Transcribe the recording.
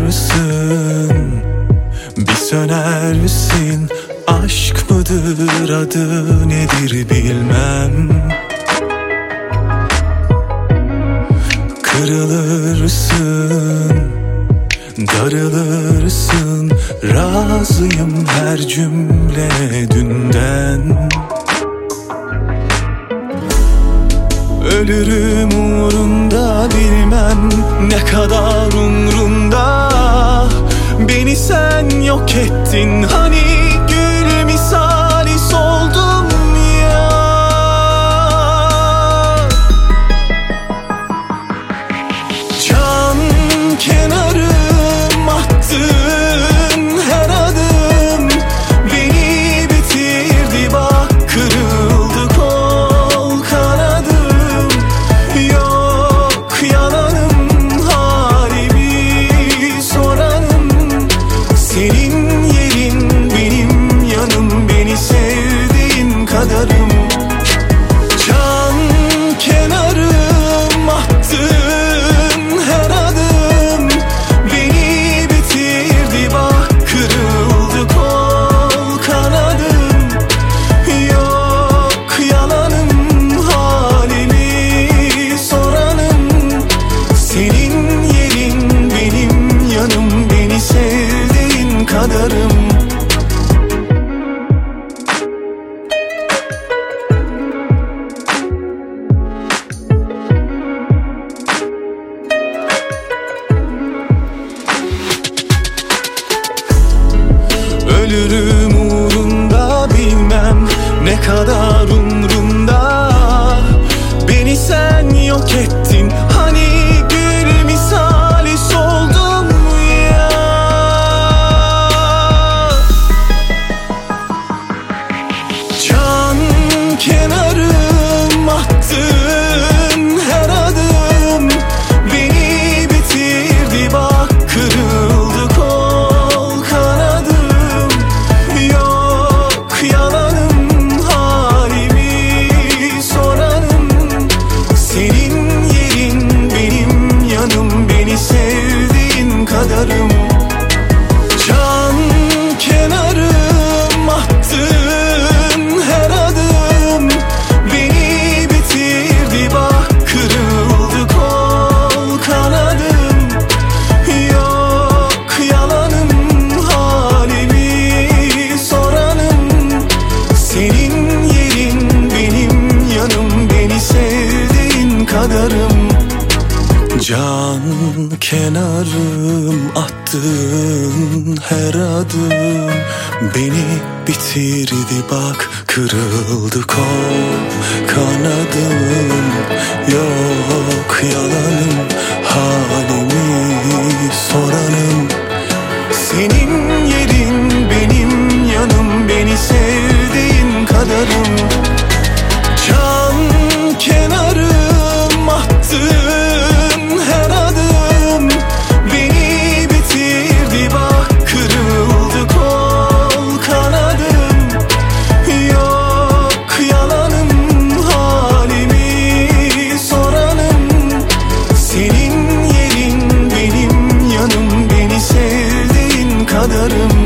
mısın? Bir söner misin? Aşk mıdır, adı nedir bilmem. Kırılırsın, darılırsın. Razıyım her cümle dünden. Ölürüm uğrunda, bilmem ne kadar umrunda. Beni sen yok ettin, hani gül misali soldum ya. Can kenarım, attın her adım beni bitirdi, bak kırıldı kol kanadım. Yok yalanım, halimi soranım. Senin yerin benim yanım, beni sevdiğin kadarım. Can kenarım, attın her adım beni bitirdi, bak kırıldı kol kanadım. Yok yalanım, halimi soranım. Senin yerin benim yanım, beni sevdiğin kadarım. Ölürüm uğrunda, bilmem ne kadar umrumda. Beni sen yok ettin, hani gül misali soldum ya. Can kenarım, attın her adım beni bitirdi, bak kırıldı kol kanadım. Yok yalanım, halimi soranım. Senin yerin benim yanım, beni sevdiğin kadarım. Can kenarım, attın her adım beni bitirdi, bak kırıldı kol kanadım. Yok yalanım, halimi soranım. Senin yerin benim yanım, beni sevdiğin kadarım. Can kenarım, attın her adım beni bitirdi, bak kırıldı kol kanadım. Yok yalanım, halimi soranım. Senin yerin benim yanım, beni sevdiğin kadarım. Can kenarım, attın her adım beni bitirdi, bak kırıldı kol kanadım. Yok yalanım, halimi soranım. Senin yerin benim yanım, beni sevdiğin kadarım.